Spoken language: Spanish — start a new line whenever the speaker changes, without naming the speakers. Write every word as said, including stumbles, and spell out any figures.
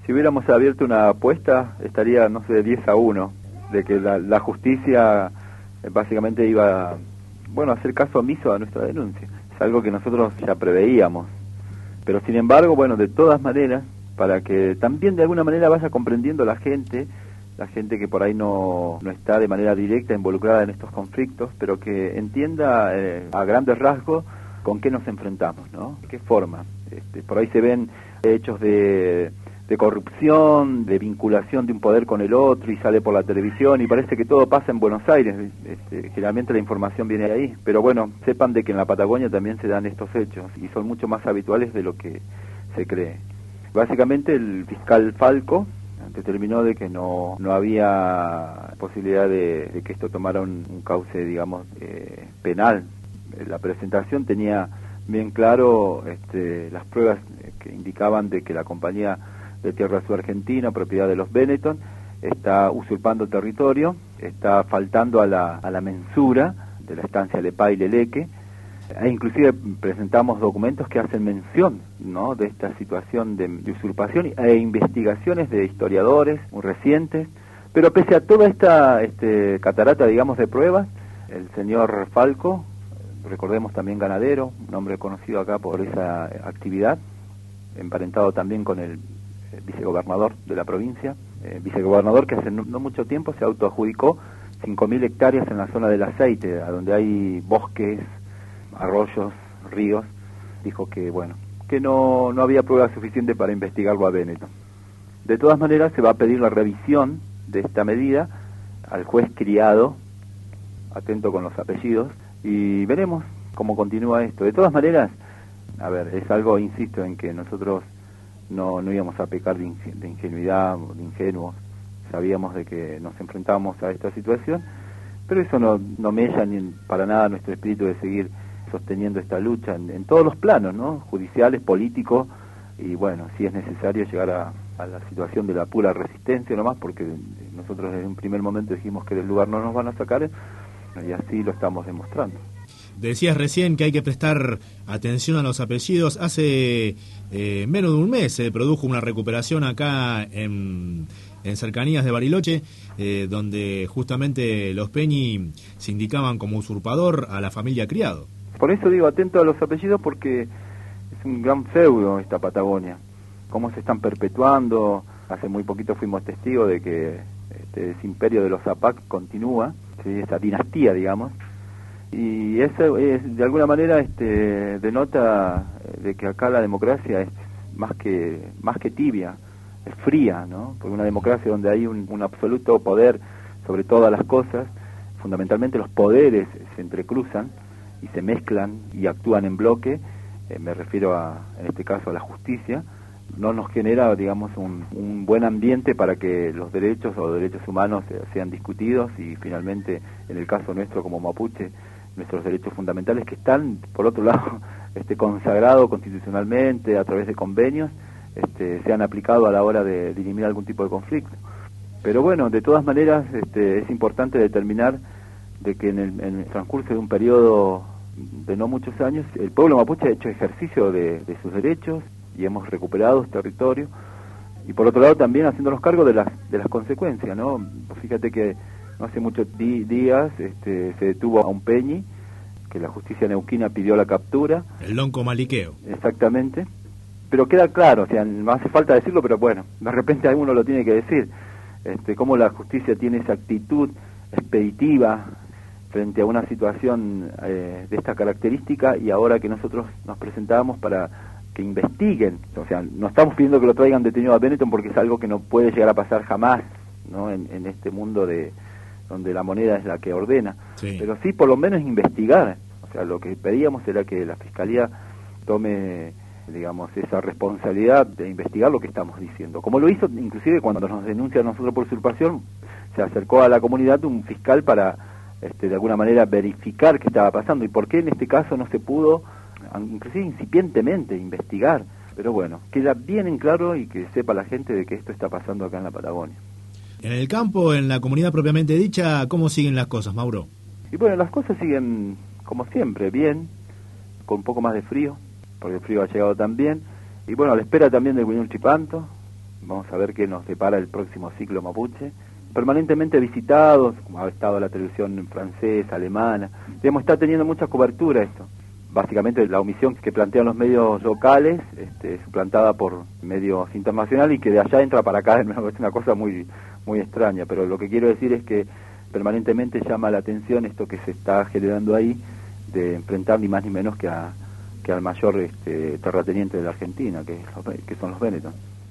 Si hubiéramos abierto una apuesta, estaría, no sé, diez a uno, de que la, la justicia eh, básicamente iba, bueno, a hacer caso omiso a nuestra denuncia. Es algo que nosotros ya preveíamos. Pero sin embargo, bueno, de todas maneras, para que también de alguna manera vaya comprendiendo la gente, la gente que por ahí no, no está de manera directa involucrada en estos conflictos, pero que entienda eh, a grandes rasgos con qué nos enfrentamos, ¿no? ¿De qué forma? Este, por ahí se ven hechos de, de corrupción, de vinculación de un poder con el otro, y sale por la televisión, y parece que todo pasa en Buenos Aires. Este, generalmente la información viene de ahí, pero bueno, sepan de que en la Patagonia también se dan estos hechos, y son mucho más habituales de lo que se cree. Básicamente el fiscal Falco determinó de que no, no había posibilidad de, de que esto tomara un, un cauce, digamos, eh, penal. La presentación tenía bien claro este, las pruebas que indicaban de que la compañía de Tierra Sur Argentina, propiedad de los Benetton, está usurpando territorio, está faltando a la, a la mensura de la estancia Lepay Leleque, e inclusive presentamos documentos que hacen mención, ¿no?, de esta situación de, de usurpación e investigaciones de historiadores muy recientes. Pero pese a toda esta este, catarata, digamos, de pruebas, el señor Falco, recordemos también ganadero, un hombre conocido acá por esa actividad, emparentado también con el eh, vicegobernador de la provincia, eh, vicegobernador que hace no, no mucho tiempo se autoadjudicó cinco mil hectáreas en la zona del aceite, a donde hay bosques, arroyos, ríos. Dijo que, bueno, que no, no había pruebas suficientes para investigarlo a Benetton. De todas maneras, se va a pedir la revisión de esta medida al juez Criado, atento con los apellidos, y veremos cómo continúa esto. De todas maneras, a ver, es algo, insisto, en que nosotros no, no íbamos a pecar de, inge- de ingenuidad, de ingenuos. Sabíamos de que nos enfrentábamos a esta situación, pero eso no, no mella ni para nada nuestro espíritu de seguir sosteniendo esta lucha en, en todos los planos, ¿no?, judiciales, políticos, y bueno, si es necesario llegar a, a la situación de la pura resistencia nomás, porque nosotros desde un primer momento dijimos que del lugar no nos van a sacar, y así lo estamos demostrando.
Decías recién que hay que prestar atención a los apellidos. Hace eh, menos de un mes se produjo una recuperación acá en, en cercanías de Bariloche, eh, donde justamente los Peñi se indicaban como usurpador a la familia Criado.
Por eso digo, atento a los apellidos, porque es un gran feudo esta Patagonia. Cómo se están perpetuando. Hace muy poquito fuimos testigos de que este, ese imperio de los Zapac continúa, ¿sí?, esa dinastía, digamos. Y eso es, de alguna manera este, denota de que acá la democracia es más que más que tibia, es fría, ¿no? Porque una democracia donde hay un, un absoluto poder sobre todas las cosas, fundamentalmente los poderes se entrecruzan y se mezclan y actúan en bloque, eh, me refiero a, en este caso, a la justicia, no nos genera, digamos, un, un buen ambiente para que los derechos o derechos humanos sean discutidos, y finalmente, en el caso nuestro como mapuche, nuestros derechos fundamentales, que están, por otro lado, este, consagrados constitucionalmente a través de convenios, este, sean aplicados a la hora de dirimir algún tipo de conflicto. Pero bueno, de todas maneras, este, es importante determinar de que en el, en el transcurso de un periodo de no muchos años, el pueblo mapuche ha hecho ejercicio de, de sus derechos y hemos recuperado este territorio, y por otro lado también haciéndonos cargo de las de las consecuencias, ¿no? Fíjate que no hace muchos di- días este, se detuvo a un Peñi, que la justicia neuquina pidió la captura.
El lonco maliqueo.
Exactamente. Pero queda claro, o sea, no hace falta decirlo, pero bueno, de repente alguno lo tiene que decir, este, cómo la justicia tiene esa actitud expeditiva frente a una situación eh, de esta característica, y ahora que nosotros nos presentamos para que investiguen, o sea, no estamos pidiendo que lo traigan detenido a Benetton, porque es algo que no puede llegar a pasar jamás, ¿no?, en, en este mundo de donde la moneda es la que ordena,
Sí.
Pero sí por lo menos investigar. O sea, lo que pedíamos era que la Fiscalía tome, digamos, esa responsabilidad de investigar lo que estamos diciendo, como lo hizo inclusive cuando nos denuncia a nosotros por usurpación. Se acercó a la comunidad un fiscal para este, de alguna manera verificar qué estaba pasando, y por qué en este caso no se pudo, inclusive incipientemente, investigar. Pero bueno, queda bien en claro, y que sepa la gente de que esto está pasando acá en la Patagonia.
En el campo, en la comunidad propiamente dicha, ¿cómo siguen las cosas, Mauro?
Y bueno, las cosas siguen como siempre, bien, con un poco más de frío, porque el frío ha llegado también, y bueno, a la espera también del Guiñol Chipanto, vamos a ver qué nos depara el próximo ciclo mapuche, permanentemente visitados, como ha estado la televisión francesa, alemana, digamos, está teniendo mucha cobertura esto. Básicamente la omisión que plantean los medios locales, este, suplantada por medios internacionales y que de allá entra para acá, es una cosa muy, muy extraña, pero lo que quiero decir es que permanentemente llama la atención esto que se está generando ahí, de enfrentar ni más ni menos que a que al mayor este, terrateniente de la Argentina, que, es los, que son los Benetton.